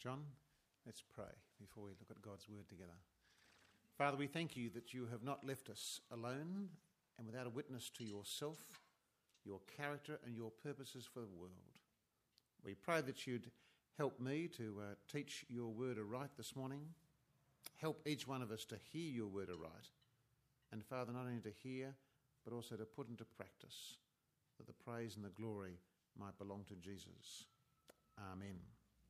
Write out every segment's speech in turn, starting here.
John. Let's pray before we look at God's word together. Father, we thank you that you have not left us alone and without a witness to yourself, your character and your purposes for the world. We pray that you'd help me to teach your word aright this morning. Help each one of us to hear your word aright. And Father, not only to hear, but also to put into practice, that the praise and the glory might belong to Jesus. Amen.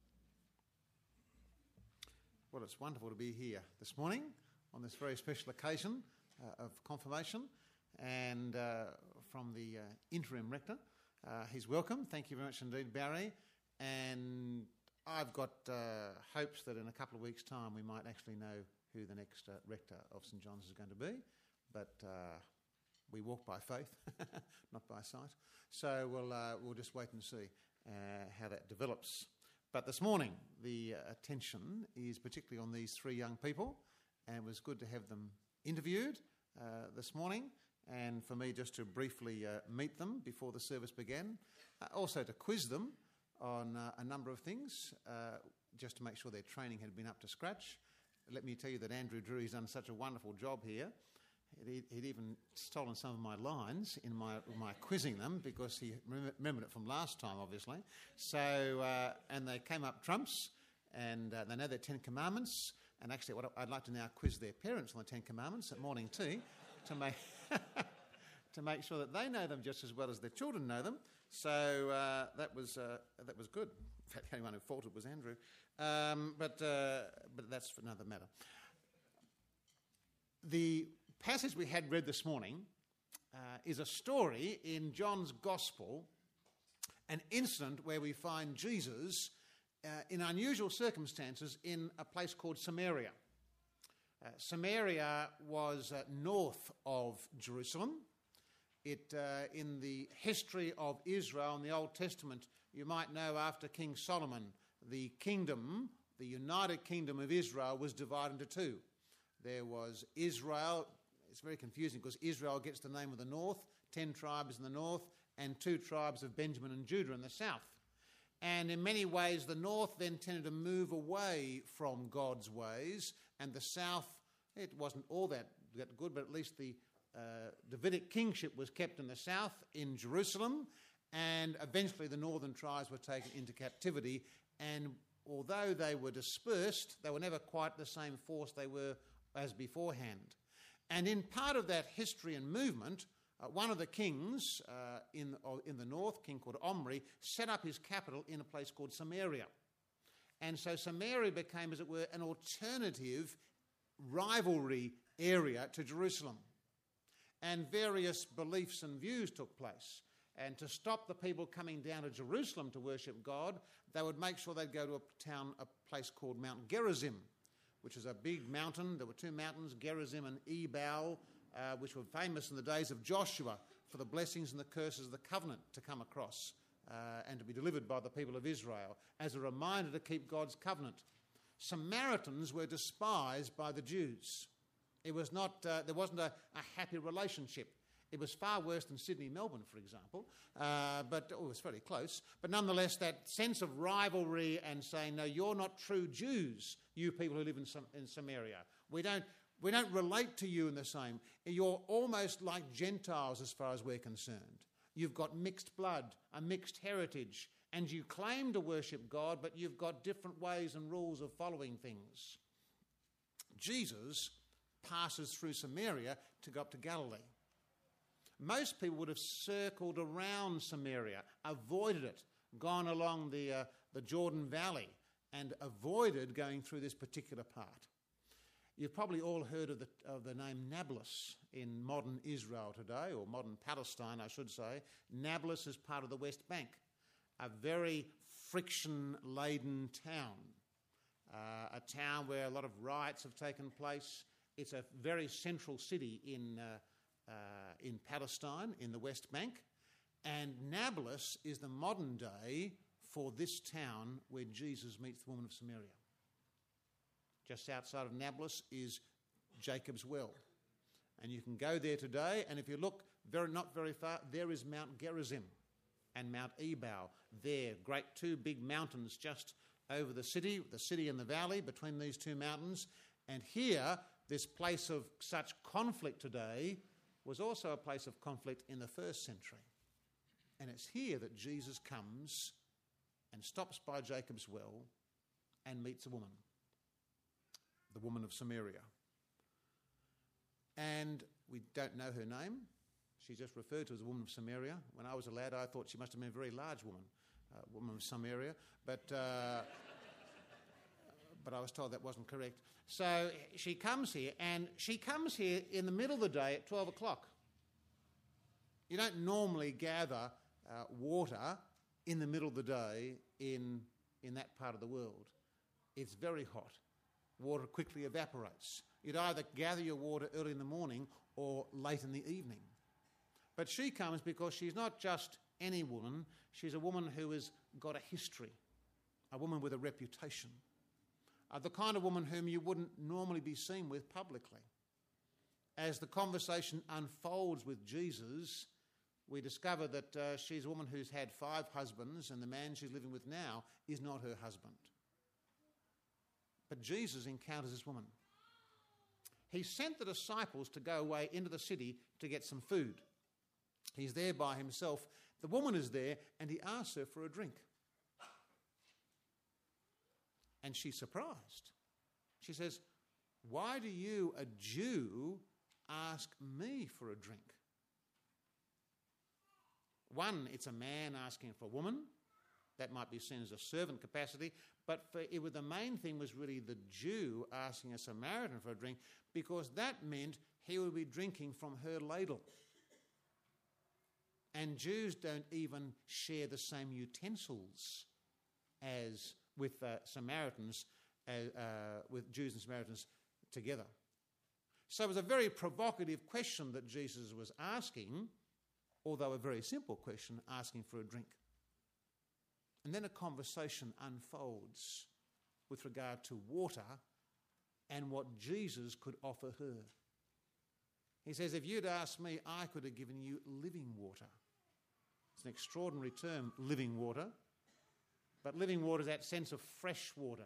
Well, it's wonderful to be here this morning on this very special occasion of confirmation, and from the interim rector. He's welcome. Thank you very much indeed, Barry. And I've got hopes that in a couple of weeks' time we might actually know who the next rector of St John's is going to be. But we walk by faith, not by sight. So we'll just wait and see how that develops. But this morning, the attention is particularly on these three young people, and it was good to have them interviewed this morning, and for me just to briefly meet them before the service began, also to quiz them on a number of things, just to make sure their training had been up to scratch. Let me tell you that Andrew Drewry's done such a wonderful job here. He'd even stolen some of my lines in my quizzing them, because he remembered it from last time, obviously. So, and they came up trumps, and they know their 10 Commandments. And actually, what I'd like to now quiz their parents on the 10 Commandments at morning tea to make to make sure that they know them just as well as their children know them. So that was good. In fact, the only one who faulted was Andrew. But that's for another matter. The passage we had read this morning is a story in John's Gospel, an incident where we find Jesus in unusual circumstances in a place called Samaria. Samaria was north of Jerusalem. It, in the history of Israel in the Old Testament, you might know after King Solomon, the kingdom, the United Kingdom of Israel, was divided into two. There was Israel. It's very confusing because Israel gets the name of the north, 10 tribes in the north, and 2 tribes of Benjamin and Judah in the south. And in many ways, the north then tended to move away from God's ways, and the south, it wasn't all that good, but at least the Davidic kingship was kept in the south, in Jerusalem, and eventually the northern tribes were taken into captivity. And although they were dispersed, they were never quite the same force they were as beforehand. And in part of that history and movement, one of the kings in the north, king called Omri, set up his capital in a place called Samaria. And so Samaria became, as it were, an alternative rivalry area to Jerusalem. And various beliefs and views took place. And to stop the people coming down to Jerusalem to worship God, they would make sure they'd go to a place called Mount Gerizim, which is a big mountain. There were 2 mountains, Gerizim and Ebal, which were famous in the days of Joshua for the blessings and the curses of the covenant to come across and to be delivered by the people of Israel as a reminder to keep God's covenant. Samaritans were despised by the Jews. It was not. There wasn't a happy relationship. It was far worse than Sydney, Melbourne, for example, but it was fairly close. But nonetheless, that sense of rivalry and saying, no, you're not true Jews, you people who live in Samaria. We don't relate to you in the same. You're almost like Gentiles as far as we're concerned. You've got mixed blood, a mixed heritage, and you claim to worship God, but you've got different ways and rules of following things. Jesus passes through Samaria to go up to Galilee. Most people would have circled around Samaria, avoided it, gone along the Jordan Valley and avoided going through this particular part. You've probably all heard of the name Nablus in modern Israel today, or modern Palestine, I should say. Nablus is part of the West Bank, a very friction-laden town, a town where a lot of riots have taken place. It's a very central city in Palestine, in the West Bank, and Nablus is the modern day for this town where Jesus meets the woman of Samaria. Just outside of Nablus is Jacob's Well, and you can go there today, and if you look not very far, there is Mount Gerizim and Mount Ebal there, great 2 big mountains just over the city and the valley between these two mountains. And here, this place of such conflict today was also a place of conflict in the first century. And it's here that Jesus comes and stops by Jacob's well and meets a woman, the woman of Samaria. And we don't know her name. She's just referred to as a woman of Samaria. When I was a lad, I thought she must have been a very large woman, woman of Samaria. But I was told that wasn't correct. So she comes here, and she comes here in the middle of the day at 12 o'clock. You don't normally gather water in the middle of the day in that part of the world. It's very hot. Water quickly evaporates. You'd either gather your water early in the morning or late in the evening. But she comes because she's not just any woman. She's a woman who has got a history, a woman with a reputation, the kind of woman whom you wouldn't normally be seen with publicly. As the conversation unfolds with Jesus, we discover that she's a woman who's had 5 husbands, and the man she's living with now is not her husband. But Jesus encounters this woman. He sent the disciples to go away into the city to get some food. He's there by himself. The woman is there, and he asks her for a drink. And she's surprised. She says, "Why do you, a Jew, ask me for a drink?" One, it's a man asking for a woman. That might be seen as a servant capacity. But the main thing was really the Jew asking a Samaritan for a drink, because that meant he would be drinking from her ladle. And Jews don't even share the same utensils as with Samaritans, with Jews and Samaritans together. So it was a very provocative question that Jesus was asking, although a very simple question, asking for a drink. And then a conversation unfolds with regard to water and what Jesus could offer her. He says, if you'd asked me, I could have given you living water. It's an extraordinary term, living water. But living water is that sense of fresh water,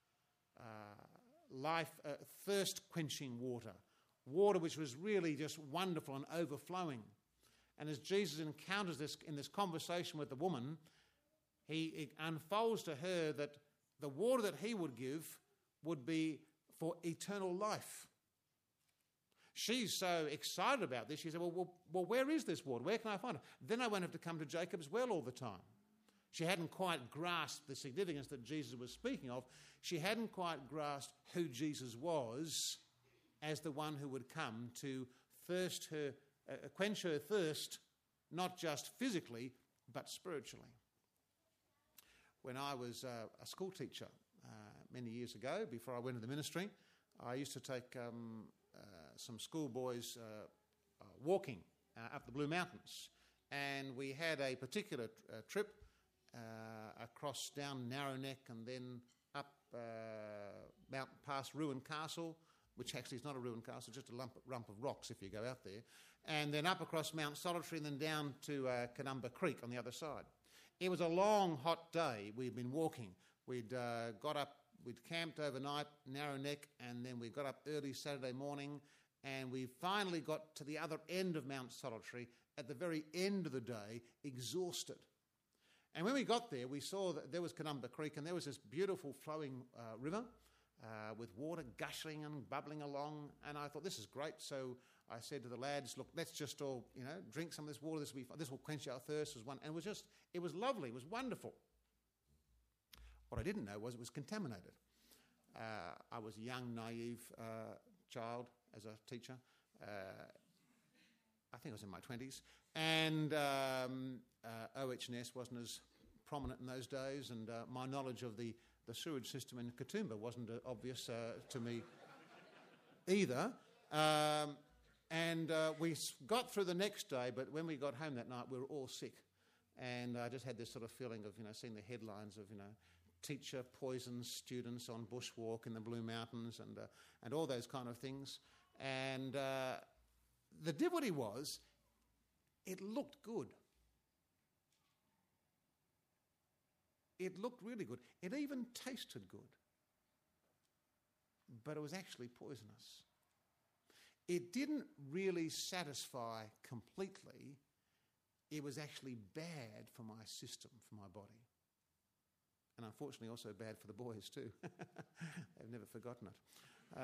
thirst-quenching water, water which was really just wonderful and overflowing. And as Jesus encounters this in this conversation with the woman, he unfolds to her that the water that he would give would be for eternal life. She's so excited about this. She said, well, where is this water? Where can I find it? Then I won't have to come to Jacob's well all the time. She hadn't quite grasped the significance that Jesus was speaking of. She hadn't quite grasped who Jesus was as the one who would come to quench her thirst, not just physically, but spiritually. When I was a school teacher many years ago, before I went into the ministry, I used to take some schoolboys walking up the Blue Mountains. And we had a particular trip across down Narrow Neck and then up past Ruin Castle, which actually is not a ruined castle, just a rump of rocks if you go out there, and then up across Mount Solitary and then down to Canumba Creek on the other side. It was a long, hot day. We'd been walking. We'd camped overnight, Narrow Neck, and then we got up early Saturday morning, and we finally got to the other end of Mount Solitary at the very end of the day, exhausted. And when we got there, we saw that there was Canumba Creek, and there was this beautiful flowing river with water gushing and bubbling along. And I thought, this is great. So I said to the lads, look, let's just all, drink some of this water. This will quench our thirst. And it was lovely. It was wonderful. What I didn't know was it was contaminated. I was a young, naive child as a teacher. I think I was in my 20s. And OH&S wasn't as prominent in those days, and my knowledge of the sewage system in Katoomba wasn't obvious to me either. And we got through the next day, but when we got home that night, we were all sick. And I just had this sort of feeling of, seeing the headlines of, teacher poisons students on bushwalk in the Blue Mountains and all those kind of things. And the difficulty was, it looked good. It looked really good. It even tasted good. But it was actually poisonous. It didn't really satisfy completely. It was actually bad for my system, for my body. And unfortunately also bad for the boys too. They've never forgotten it.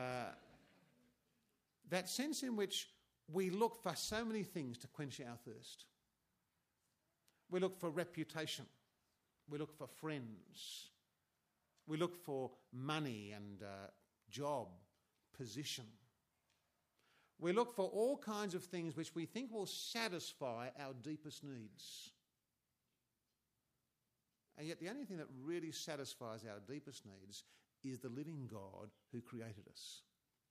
That sense in which we look for so many things to quench our thirst. We look for reputation. We look for friends. We look for money and job, position. We look for all kinds of things which we think will satisfy our deepest needs. And yet the only thing that really satisfies our deepest needs is the living God who created us.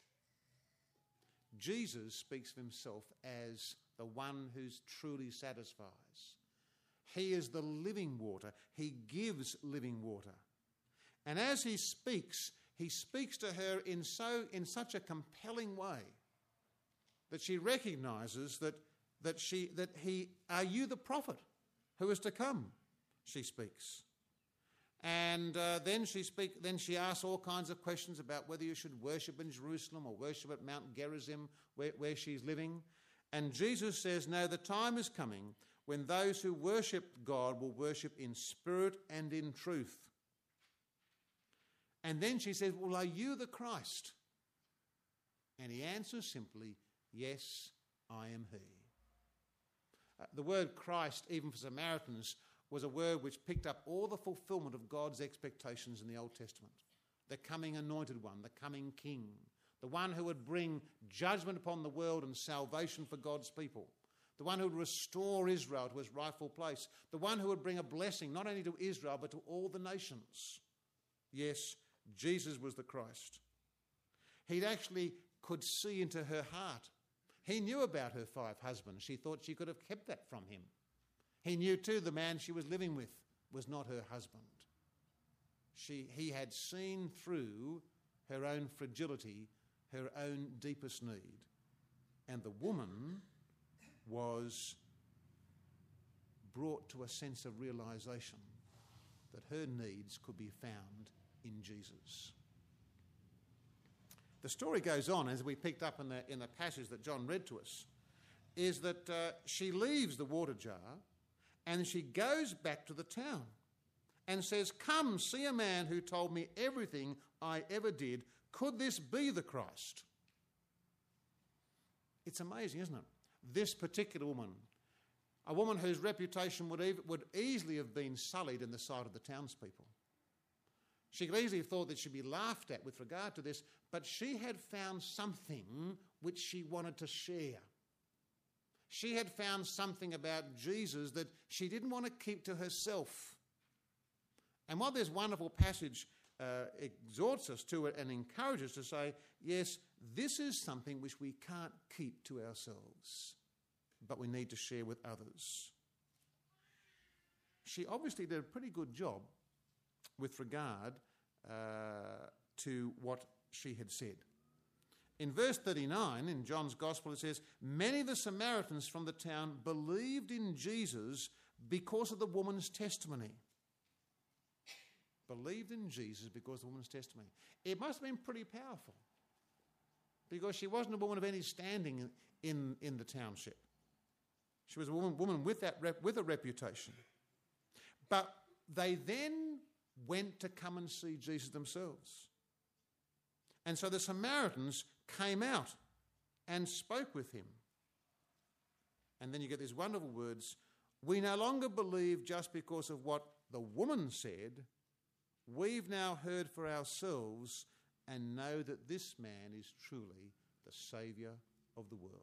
Jesus speaks of himself as the one who truly satisfies. He is the living water. He gives living water. And as he speaks to her in such a compelling way that she recognises are you the prophet who is to come? She speaks. And then she asks all kinds of questions about whether you should worship in Jerusalem or worship at Mount Gerizim where she's living. And Jesus says, no, the time is coming when those who worship God will worship in spirit and in truth. And then she says, well, are you the Christ? And he answers simply, yes, I am he. The word Christ, even for Samaritans, was a word which picked up all the fulfillment of God's expectations in the Old Testament. The coming anointed one, the coming king, the one who would bring judgment upon the world and salvation for God's people, the one who would restore Israel to its rightful place, the one who would bring a blessing not only to Israel but to all the nations. Yes, Jesus was the Christ. He actually could see into her heart. He knew about her 5 husbands. She thought she could have kept that from him. He knew too the man she was living with was not her husband. He had seen through her own fragility, her own deepest need. And the woman was brought to a sense of realisation that her needs could be found in Jesus. The story goes on, as we picked up in the passage that John read to us, is that she leaves the water jar and she goes back to the town and says, come, see a man who told me everything I ever did. Could this be the Christ? It's amazing, isn't it? This particular woman, a woman whose reputation would easily have been sullied in the sight of the townspeople. She could easily have thought that she'd be laughed at with regard to this, but she had found something which she wanted to share. She had found something about Jesus that she didn't want to keep to herself. And what this wonderful passage exhorts us to and encourages us to say, yes, this is something which we can't keep to ourselves, but we need to share with others. She obviously did a pretty good job with regard to what she had said. In verse 39 in John's Gospel it says, many of the Samaritans from the town believed in Jesus because of the woman's testimony. Believed in Jesus because of the woman's testimony. It must have been pretty powerful because she wasn't a woman of any standing in the township. She was a woman with a reputation. But they then went to come and see Jesus themselves. And so the Samaritans came out and spoke with him. And then you get these wonderful words, we no longer believe just because of what the woman said. We've now heard for ourselves and know that this man is truly the Saviour of the world.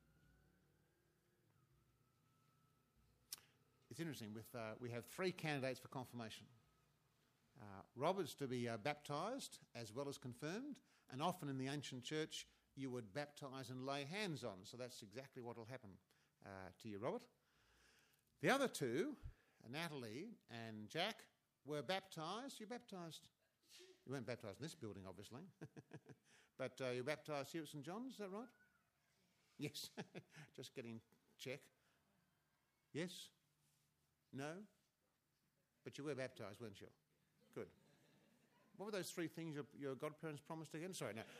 It's interesting, we have 3 candidates for confirmation. Robert's to be baptised as well as confirmed, and often in the ancient church you would baptise and lay hands on, so that's exactly what will happen to you, Robert. The other 2, Natalie and Jack, were baptised. You baptised? You weren't baptised in this building, obviously, but you baptised here at St John's, is that right? Yes, just getting check. Yes? No? But you were baptised, weren't you? Good. What were those 3 things your godparents promised again? Sorry, no.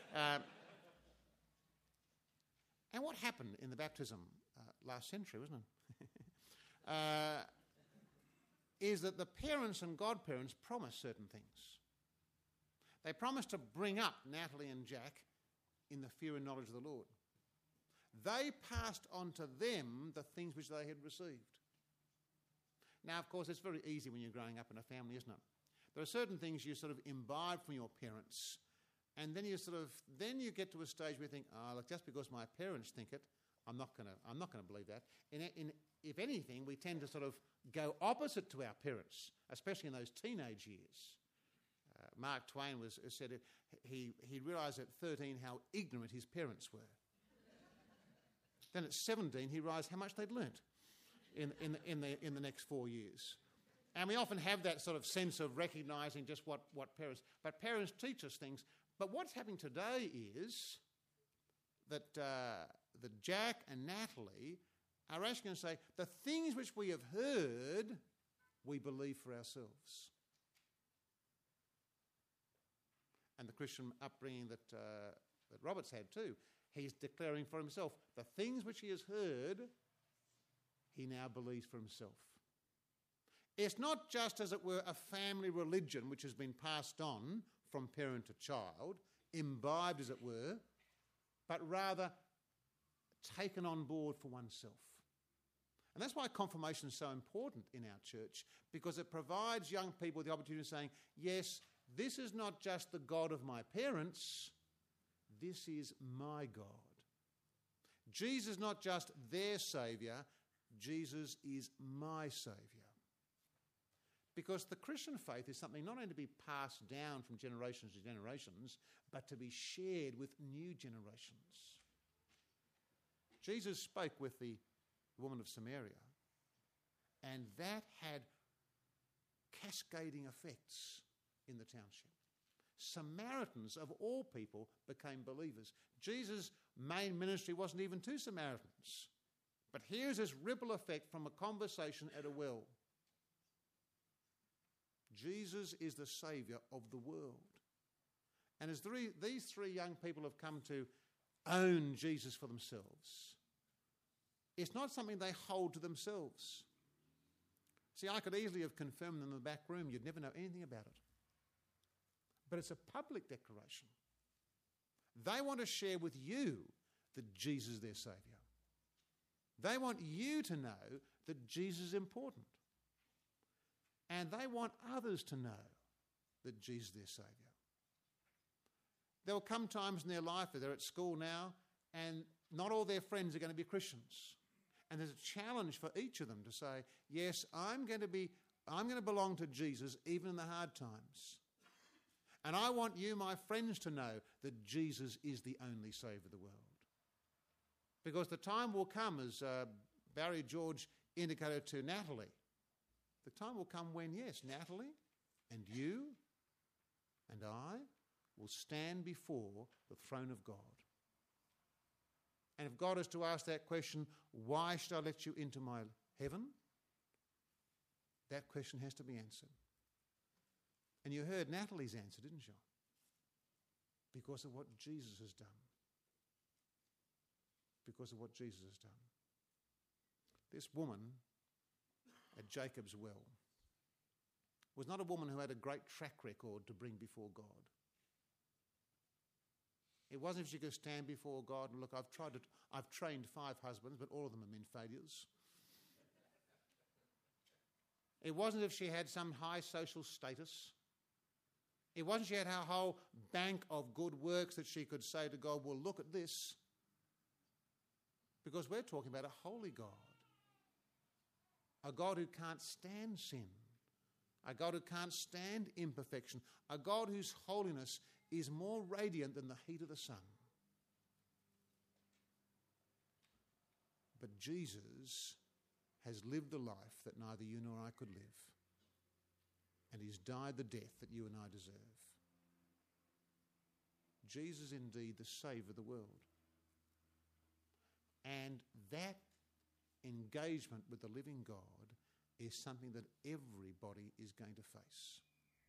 And what happened in the baptism last century, wasn't it? Is that the parents and godparents promised certain things. They promised to bring up Natalie and Jack in the fear and knowledge of the Lord. They passed on to them the things which they had received. Now, of course, it's very easy when you're growing up in a family, isn't it? There are certain things you sort of imbibe from your parents, and then you get to a stage where you think, oh, look, just because my parents think it, I'm not going to believe that. If anything, we tend to sort of go opposite to our parents, especially in those teenage years. Mark Twain said he realised at 13 how ignorant his parents were. Then at 17, he realised how much they'd learnt in the next 4 years. And we often have that sort of sense of recognising just what parents... But parents teach us things. But what's happening today is that Jack and Natalie are actually going to say, the things which we have heard, we believe for ourselves. And the Christian upbringing that Robert's had too, he's declaring for himself, the things which he has heard, he now believes for himself. It's not just, as it were, a family religion which has been passed on from parent to child, imbibed, as it were, but rather taken on board for oneself. And that's why confirmation is so important in our church, because it provides young people the opportunity of saying, yes, this is not just the God of my parents, this is my God. Jesus is not just their saviour, Jesus is my saviour. Because the Christian faith is something not only to be passed down from generations to generations, but to be shared with new generations. Jesus spoke with the woman of Samaria, and that had cascading effects in the township. Samaritans, of all people, became believers. Jesus' main ministry wasn't even to Samaritans. But here's this ripple effect from a conversation at a well. Jesus is the saviour of the world. And as these 3 young people have come to own Jesus for themselves, it's not something they hold to themselves. See, I could easily have confirmed them in the back room. You'd never know anything about it. But it's a public declaration. They want to share with you that Jesus is their saviour. They want you to know that Jesus is important. And they want others to know that Jesus is their saviour. There will come times in their life where they're at school now and not all their friends are going to be Christians. And there's a challenge for each of them to say, yes, I'm going to belong to Jesus even in the hard times. And I want you, my friends, to know that Jesus is the only saviour of the world. Because the time will come, as Barry George indicated to Natalie, the time will come when, yes, Natalie and you and I will stand before the throne of God. And if God is to ask that question, why should I let you into my heaven? That question has to be answered. And you heard Natalie's answer, didn't you? Because of what Jesus has done. Because of what Jesus has done. This woman at Jacob's well was not a woman who had a great track record to bring before God. It wasn't if she could stand before God and look, I've trained 5 husbands, but all of them have been failures. It wasn't if she had some high social status. It wasn't she had her whole bank of good works that she could say to God, well, look at this. Because we're talking about a holy God. A God who can't stand sin. A God who can't stand imperfection. A God whose holiness is more radiant than the heat of the sun. But Jesus has lived the life that neither you nor I could live. And he's died the death that you and I deserve. Jesus is indeed the Saviour of the world. And that engagement with the living God is something that everybody is going to face.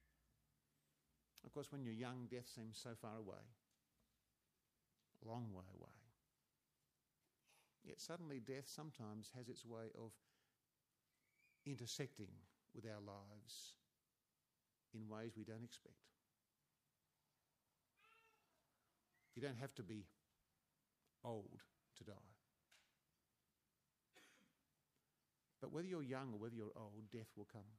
Of course, when you're young, death seems so far away, a long way away. Yet suddenly death sometimes has its way of intersecting with our lives in ways we don't expect. You don't have to be old to die. But whether you're young or whether you're old, death will come.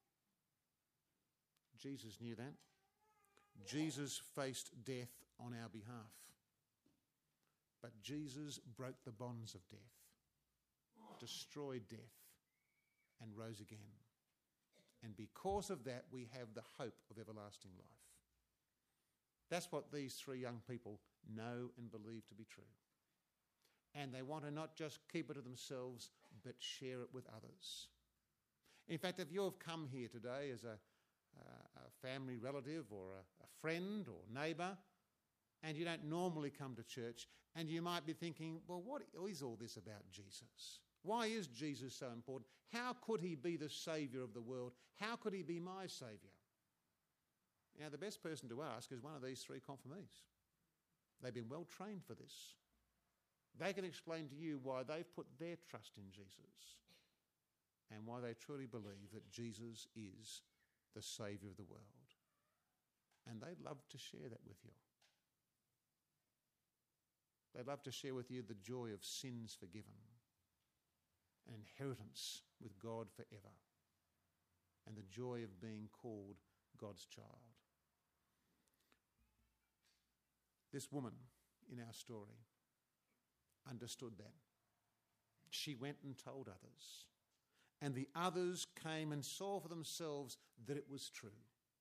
Jesus knew that. Jesus faced death on our behalf. But Jesus broke the bonds of death, destroyed death, and rose again. And because of that, we have the hope of everlasting life. That's what these three young people know and believe to be true. And they want to not just keep it to themselves, but share it with others. In fact, if you have come here today as a family relative or a friend or neighbour, and you don't normally come to church, and you might be thinking, well, what is all this about Jesus? Why is Jesus so important? How could he be the saviour of the world? How could he be my saviour? Now, the best person to ask is one of these three confirmees. They've been well trained for this. They can explain to you why they've put their trust in Jesus and why they truly believe that Jesus is the saviour of the world. And they'd love to share that with you. They'd love to share with you the joy of sins forgiven, an inheritance with God forever, and the joy of being called God's child. This woman in our story understood that. She went and told others, and the others came and saw for themselves that it was true.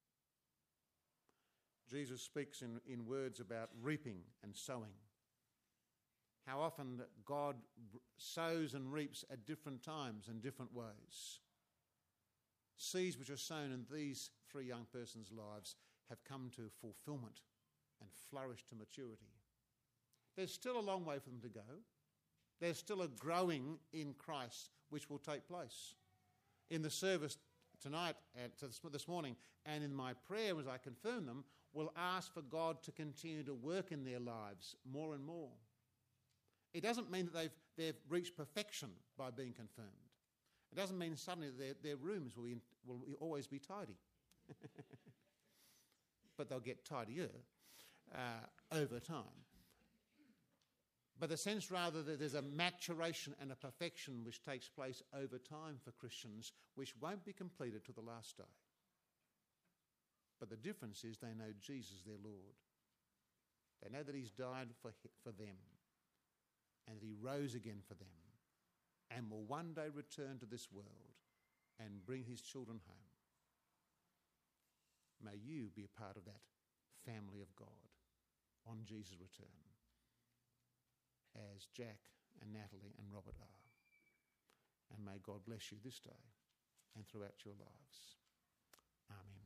Jesus speaks in words about reaping and sowing. How often God sows and reaps at different times and different ways. Seeds which are sown in these three young persons' lives have come to fulfilment and flourished to maturity. There's still a long way for them to go. There's still a growing in Christ which will take place. In the service tonight, this morning, and in my prayer as I confirm them, we'll ask for God to continue to work in their lives more and more. It doesn't mean that they've reached perfection by being confirmed. It doesn't mean suddenly their rooms will always be tidy. But they'll get tidier over time. But the sense rather that there's a maturation and a perfection which takes place over time for Christians, which won't be completed till the last day. But the difference is they know Jesus, their Lord. They know that he's died for them, and that he rose again for them, and will one day return to this world and bring his children home. May you be a part of that family of God on Jesus' return, as Jack and Natalie and Robert are. And may God bless you this day and throughout your lives. Amen.